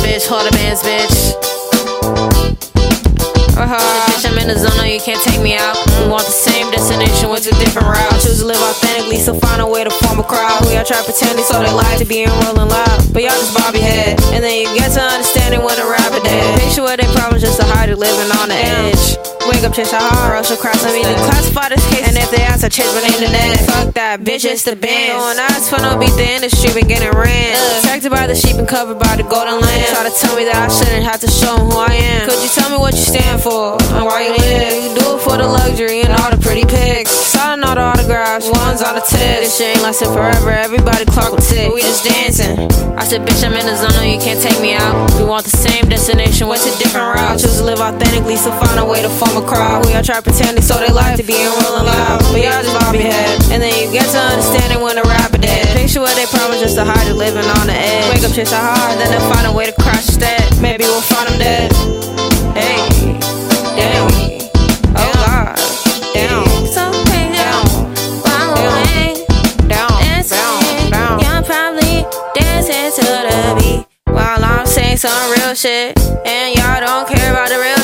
bitch, hold the bands, bitch. Bitch, I'm in the zone, no, you can't take me out. We want the same destination with two different routes. Choose to live authentically, so find a way to form a crowd. We all try pretending so they like to be in rolling loud, but y'all just bob your head, and then you get to understanding when the rapper dead. Picture where they problems just to hide it, living on the edge. Wake up, chase a hard rush across the media. Classify this case, and if they ask, I chase my internet. Fuck that, bitch, it's the band. Going eyes for no beat the industry, been getting ran. Protected by the sheep and covered by the golden lamb. Try to tell me that I shouldn't have to show them who I am. Could you tell me what you stand for and why you live? You do it for the luxury and all the pretty pics. Signing all the autographs, ones on the tip. This shit ain't lasting forever, everybody clock will tick. We just dancing. I said, bitch, I'm in the zone, no, you can't take me out. We want the same destination, went to different routes. Choose to live authentically, so find a way to form a crowd. We all try pretending so they like to be in rolling loud, but y'all just bob your head, and then you get to understanding when the rapper dead. Picture what they promise just to hide it, living on the edge. Wake up, chase a hard, then they'll find a way to crash instead. Maybe we'll find them dead. Hey, damn, oh God, down, down, down. Y'all probably dancing to the beat while I'm saying some real shit, and y'all don't care about the real